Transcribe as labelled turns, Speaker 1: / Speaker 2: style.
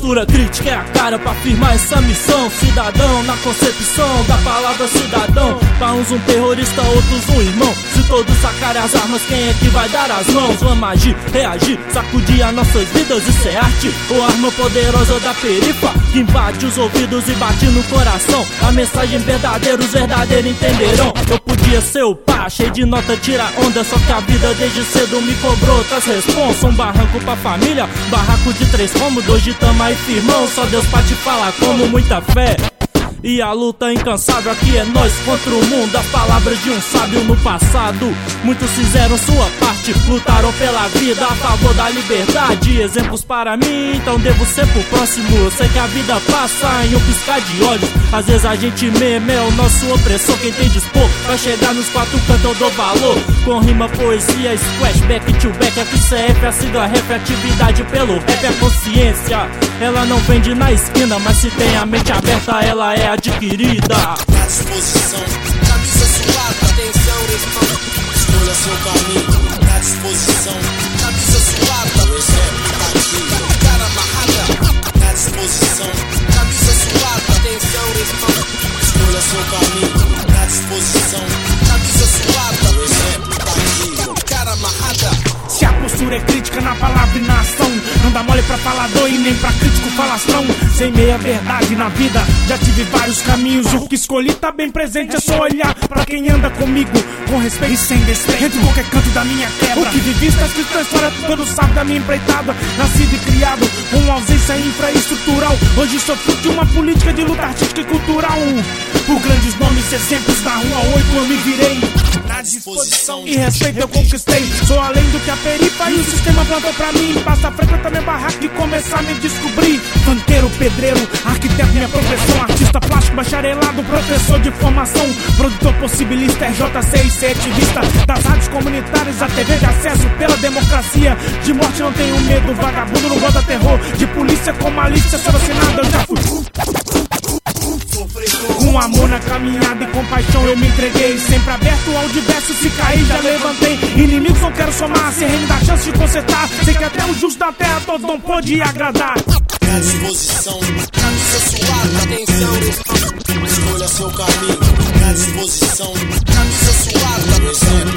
Speaker 1: postura crítica é a cara pra afirmar essa missão. Cidadão na concepção da palavra cidadão. Pra uns um terrorista, outros um irmão. Se todos sacarem as armas, quem é que vai dar as mãos? Vamos agir, reagir, sacudir as nossas vidas. Isso é arte ou arma poderosa da perifa que invade os ouvidos e bate no coração. A mensagem verdadeira, os verdadeiros entenderão. Eu podia ser o pá, cheio de nota, tira onda. Só que a vida desde cedo me cobrou outras responsas. Um barranco pra família, barraco de 3 cômodos. Hoje tamo aí firmão, só Deus pra te falar como muita fé. E a luta incansável aqui é nós contra o mundo. As palavras de um sábio no passado. Muitos fizeram sua parte, lutaram pela vida, a favor da liberdade. Exemplos para mim, então devo ser pro próximo. Eu sei que a vida passa em um piscar de olhos. Às vezes a gente meme é o nosso opressor. Quem tem dispor vai chegar nos 4 cantos, eu dou valor. Com rima, poesia, splashback, tillback. FCF, a sigla rap, atividade pelo rap. A consciência, ela não vende na esquina, mas se tem a mente aberta, ela é adquirida.
Speaker 2: Na disposição, camisa suada, atenção, responde, escolha seu caminho. Na disposição, camisa suada, o exemplo tá aqui, cara amarrada. Na disposição, camisa suada, atenção, responde, escolha seu caminho. Na disposição, camisa suada, o exemplo tá aqui, cara amarrada.
Speaker 3: Se a postura é crítica na palavra e na ação, não dá mole pra falador e nem pra crítico falastrão. Sem meia verdade na vida, já tive vários caminhos. O que escolhi tá bem presente, é só olhar pra quem anda comigo com respeito e sem despeito. Entre qualquer canto da minha quebra, o que vivi está escrito na história, todo sabe da minha empreitada. Nascido e criado com ausência infraestrutural, hoje sou fruto de uma política de luta artística e cultural. Por grandes nomes e exemplos na rua 8 eu me virei.
Speaker 2: Na disposição
Speaker 3: E respeito eu conquistei. Sou além do que a perifa e o sistema plantou pra mim. Passa frequenta minha barraca e começar a me descobrir. Funkeiro, pedreiro, arquiteto, minha profissão. Artista plástico, bacharelado, professor de formação. Produtor possibilista, RJ6, ativista das rádios comunitárias, a TV de acesso pela democracia. De morte não tenho medo, vagabundo não gosta terror. De polícia com malícia, sou vacinado, eu já fui. Com amor na caminhada e compaixão eu me entreguei. Sempre aberto ao diverso, se cair já levantei. Inimigos não quero somar, se reino dá chance de consertar. Sei que até o justo da terra todos não pode agradar.
Speaker 2: Na disposição, camisa suada, atenção, escolha seu caminho. Na disposição, camisa suada, exemplo